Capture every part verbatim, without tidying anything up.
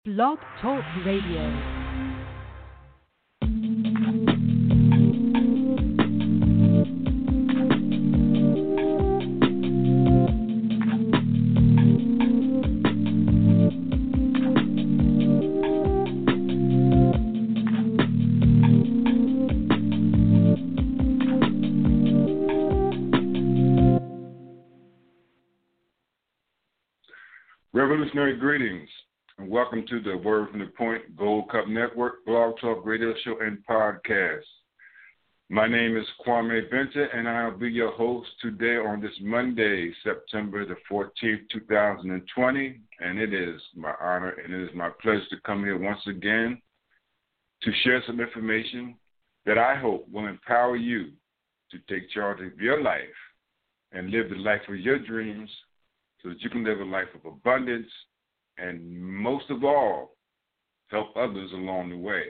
Blog Talk Radio. Revolutionary greetings, and welcome to the Word from the Point Gold Cup Network, Blog Talk Radio Show, and Podcast. My name is Kwame Benta, and I'll be your host today on this Monday, September the fourteenth, two thousand twenty, and it is my honor and it is my pleasure to come here once again to share some information that I hope will empower you to take charge of your life and live the life of your dreams, so that you can live a life of abundance and, most of all, help others along the way.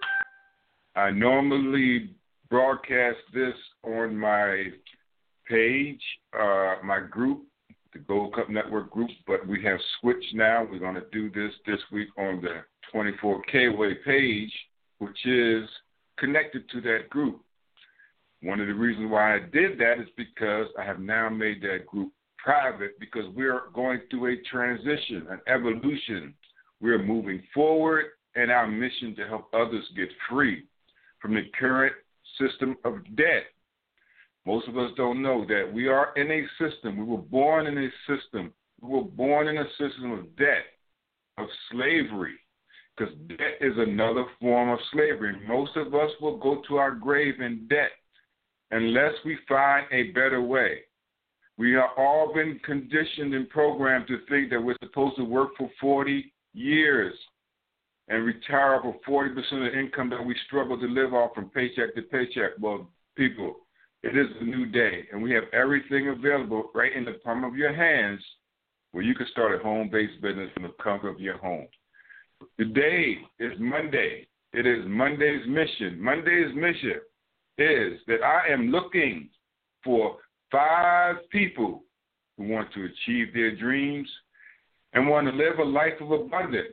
I normally broadcast this on my page, uh, my group, the Gold Cup Network group, but we have switched now. We're going to do this this week on the twenty-four K Way page, which is connected to that group. One of the reasons why I did that is because I have now made that group private, because we're going through a transition, an evolution. We're moving forward in our mission to help others get free from the current system of debt. Most of us don't know that we are in a system. We were born in a system. We were born in a system of debt, of slavery, because debt is another form of slavery. Most of us will go to our grave in debt unless we find a better way. We have all been conditioned and programmed to think that we're supposed to work for forty years and retire for forty percent of the income that we struggle to live off from paycheck to paycheck. Well, people, it is a new day, and we have everything available right in the palm of your hands where you can start a home-based business from the comfort of your home. Today is Monday. It is Monday's mission. Monday's mission is that I am looking for five people who want to achieve their dreams and want to live a life of abundance.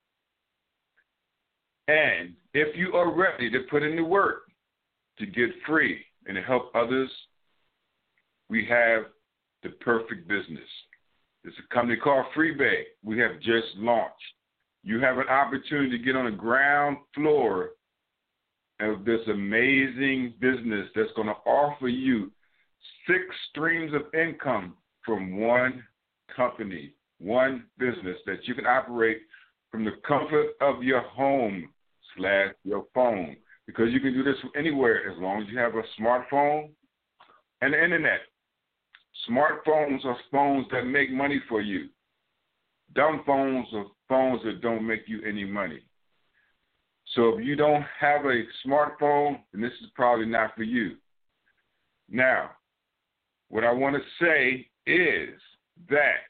And if you are ready to put in the work to get free and to help others, we have the perfect business. It's a company called FreeBay. We have just launched. You have an opportunity to get on the ground floor of this amazing business that's going to offer you six streams of income from one company, one business that you can operate from the comfort of your home slash your phone, because you can do this from anywhere as long as you have a smartphone and the internet. Smartphones are phones that make money for you. Dumb phones are phones that don't make you any money. So if you don't have a smartphone, then this is probably not for you. Now, what I want to say is that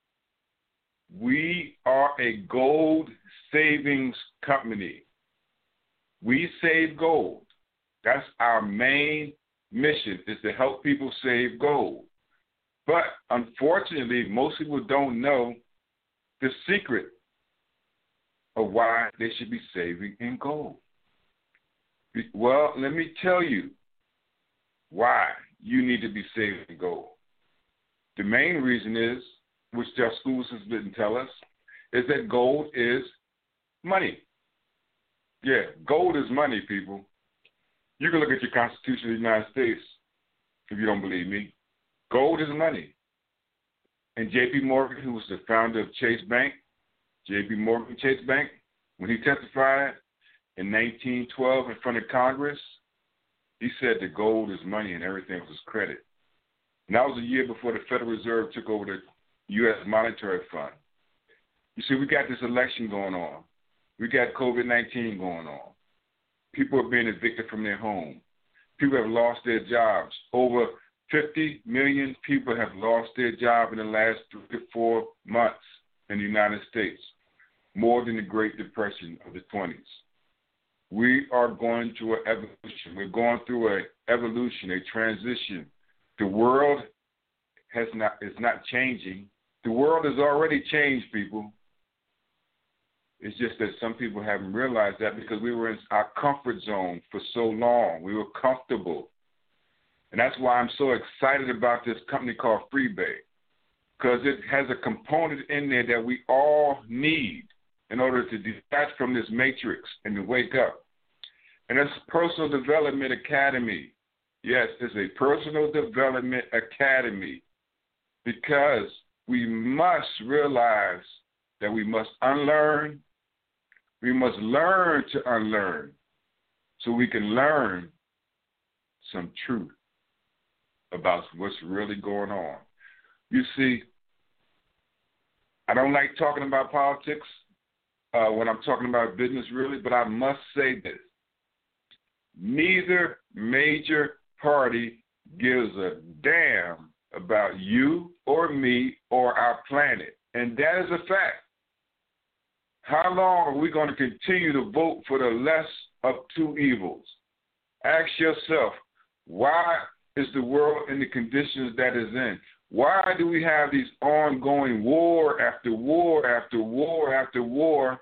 we are a gold savings company. We save gold. That's our main mission, is to help people save gold. But unfortunately, most people don't know the secret of why they should be saving in gold. Well, let me tell you why you need to be saving gold. The main reason is, which their schools didn't tell us, is that gold is money. Yeah, gold is money, people. You can look at your Constitution of the United States if you don't believe me. Gold is money. And J P Morgan, who was the founder of Chase Bank, J P Morgan Chase Bank, when he testified in nineteen twelve in front of Congress, he said that gold is money and everything was credit. And that was a year before the Federal Reserve took over the U S Monetary Fund. You see, we got this election going on. We got COVID nineteen going on. People are being evicted from their home. People have lost their jobs. Over fifty million people have lost their job in the last three to four months in the United States, more than the Great Depression of the twenties. We are going through an evolution. We're going through an evolution, a transition. The world has not is not changing. The world has already changed, people. It's just that some people haven't realized that because we were in our comfort zone for so long. We were comfortable. And that's why I'm so excited about this company called Freebay, because it has a component in there that we all need in order to detach from this matrix and to wake up. And it's Personal Development Academy. Yes, it's a Personal Development Academy, because we must realize that we must unlearn. We must learn to unlearn so we can learn some truth about what's really going on. You see, I don't like talking about politics uh, when I'm talking about business, really, but I must say this. Neither major party gives a damn about you or me or our planet, and that is a fact. How long are we going to continue to vote for the less of two evils? Ask yourself, why is the world in the conditions that it's in? Why do we have these ongoing war after war after war after war?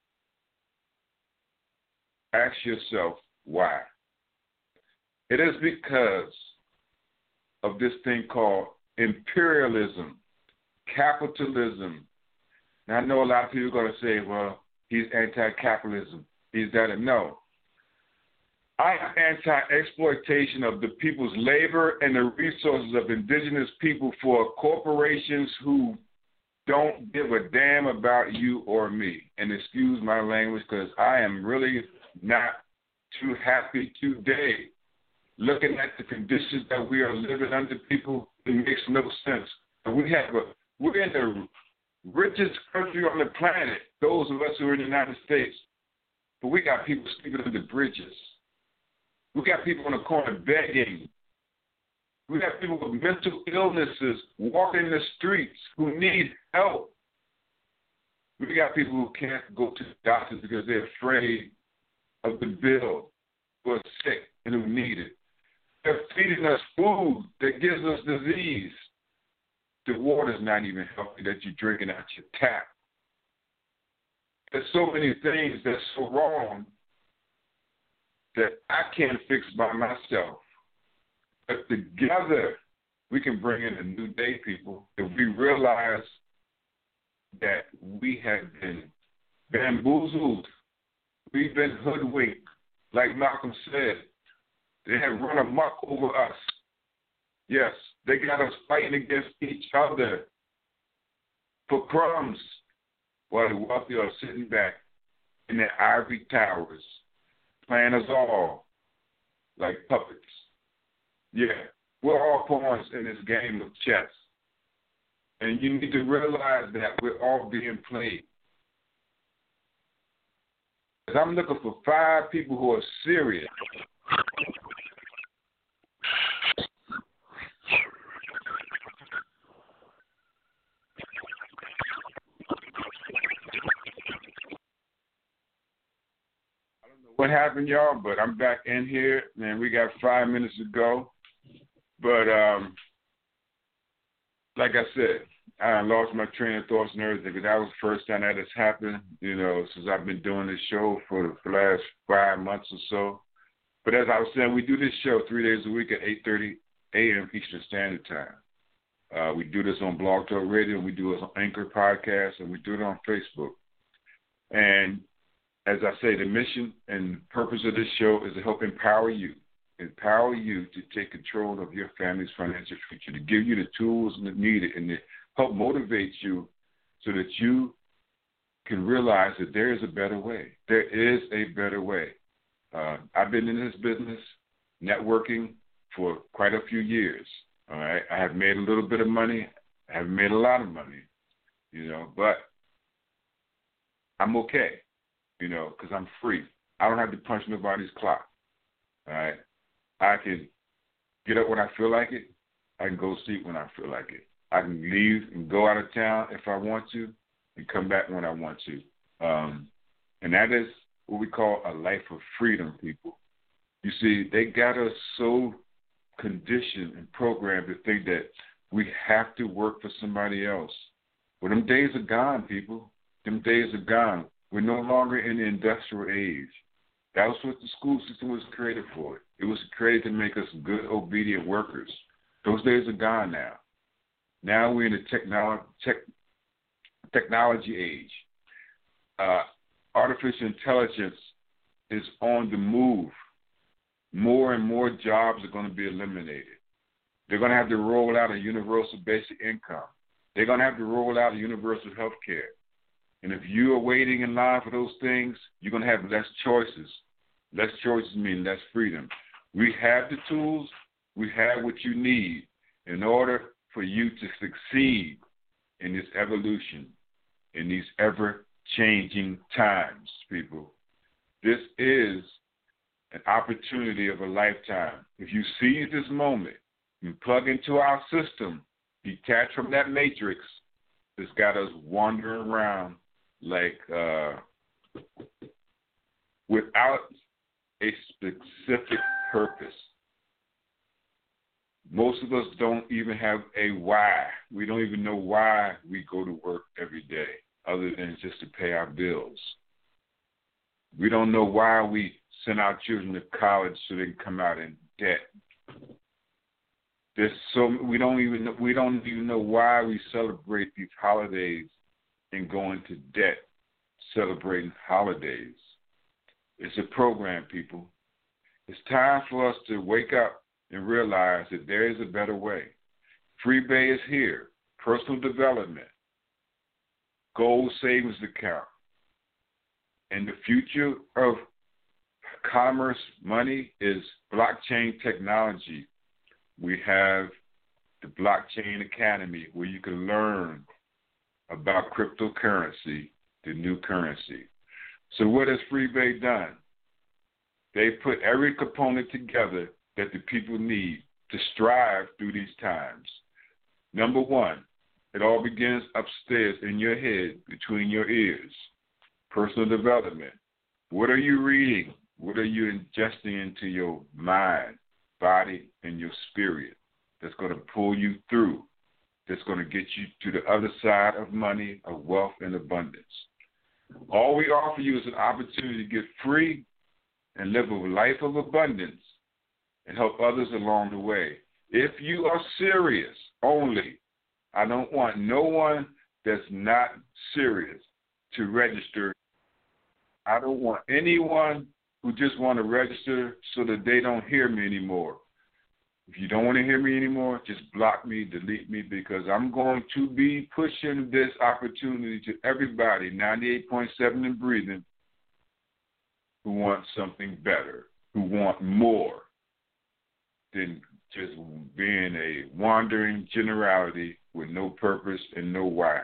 Ask yourself why. It is because of this thing called imperialism, capitalism. Now, I know a lot of people are going to say, well, he's anti-capitalism. He's that. No. I am anti-exploitation of the people's labor and the resources of indigenous people for corporations who don't give a damn about you or me. And excuse my language, because I am really not too happy today. Looking at the conditions that we are living under, people, it makes no sense. We have a, we're in the richest country on the planet, those of us who are in the United States, but we got people sleeping under bridges. We got people on the corner begging. We got people with mental illnesses walking the streets who need help. We got people who can't go to the doctors because they're afraid of the bill, who are sick and who need it. They're feeding us food that gives us disease. The water's not even healthy that you're drinking out your tap. There's so many things that's so wrong that I can't fix by myself. But together, we can bring in a new day, people, if we realize that we have been bamboozled. We've been hoodwinked. Like Malcolm said, they have run amok over us. Yes, they got us fighting against each other for crumbs while the wealthy are sitting back in their ivory towers, playing us all like puppets. Yeah, we're all pawns in this game of chess. And you need to realize that we're all being played. Because I'm looking for five people who are serious. What happened, y'all? But I'm back in here, and we got five minutes to go. But um, like I said, I lost my train of thoughts and everything because that was the first time that has happened, you know, since I've been doing this show for the last five months or so. But as I was saying, we do this show three days a week at eight thirty a.m. Eastern Standard Time. Uh, we do this on Blog Talk Radio, we do it on Anchor Podcast, and we do it on Facebook. And as I say, the mission and purpose of this show is to help empower you, empower you to take control of your family's financial future, to give you the tools needed and to help motivate you so that you can realize that there is a better way. There is a better way. Uh, I've been in this business, networking, for quite a few years. All right, I have made a little bit of money. I haven't made a lot of money, you know, but I'm okay. You know, because I'm free. I don't have to punch nobody's clock, all right? I can get up when I feel like it. I can go sleep when I feel like it. I can leave and go out of town if I want to and come back when I want to. Um, and that is what we call a life of freedom, people. You see, they got us so conditioned and programmed to think that we have to work for somebody else. Well, them days are gone, people. Them days are gone. We're no longer in the industrial age. That was what the school system was created for. It was created to make us good, obedient workers. Those days are gone now. Now we're in the technolo- tech, technology age. Uh, artificial intelligence is on the move. More and more jobs are going to be eliminated. They're going to have to roll out a universal basic income. They're going to have to roll out a universal health care. And if you are waiting in line for those things, you're going to have less choices. Less choices mean less freedom. We have the tools. We have what you need in order for you to succeed in this evolution, in these ever-changing times, people. This is an opportunity of a lifetime. If you seize this moment and plug into our system, detach from that matrix that's got us wandering around like uh, without a specific purpose. Most of us don't even have a why. We don't even know why we go to work every day other than just to pay our bills. We don't know why we send our children to college so they can come out in debt. There's so we don't even know, we don't even know why we celebrate these holidays and go into debt celebrating holidays. It's a program, people. It's time for us to wake up and realize that there is a better way. Free Bay is here. Personal development, gold savings account, and the future of commerce, money is blockchain technology. We have the Blockchain Academy where you can learn about cryptocurrency, the new currency. So what has Free Bay done? They put every component together that the people need to strive through these times. Number one, it all begins upstairs in your head, between your ears. Personal development. What are you reading? What are you ingesting into your mind, body, and your spirit that's going to pull you through, that's going to get you to the other side of money, of wealth, and abundance? All we offer you is an opportunity to get free and live a life of abundance and help others along the way. If you are serious only, I don't want no one that's not serious to register. I don't want anyone who just want to register so that they don't hear me anymore. If you don't want to hear me anymore, just block me, delete me, because I'm going to be pushing this opportunity to everybody, ninety-eight point seven and breathing, who want something better, who want more than just being a wandering generality with no purpose and no why.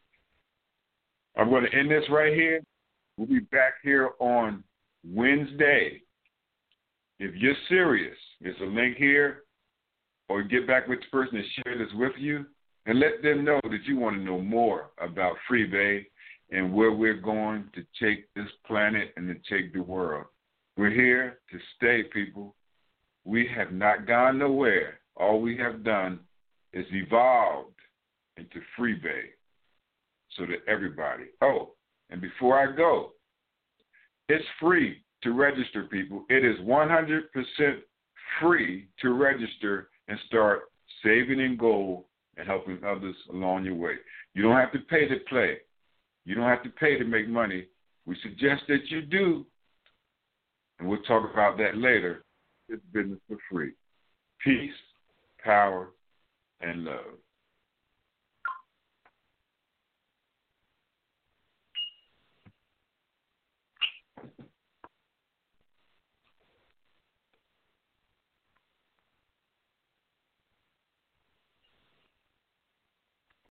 I'm going to end this right here. We'll be back here on Wednesday. If you're serious, there's a link here, or get back with the person and share this with you, and let them know that you want to know more about Free Bay and where we're going to take this planet and to take the world. We're here to stay, people. We have not gone nowhere. All we have done is evolved into Free Bay so that everybody, oh, and before I go, it's free to register, people. It is one hundred percent free to register and start saving in gold and helping others along your way. You don't have to pay to play. You don't have to pay to make money. We suggest that you do, and we'll talk about that later. It's business for free.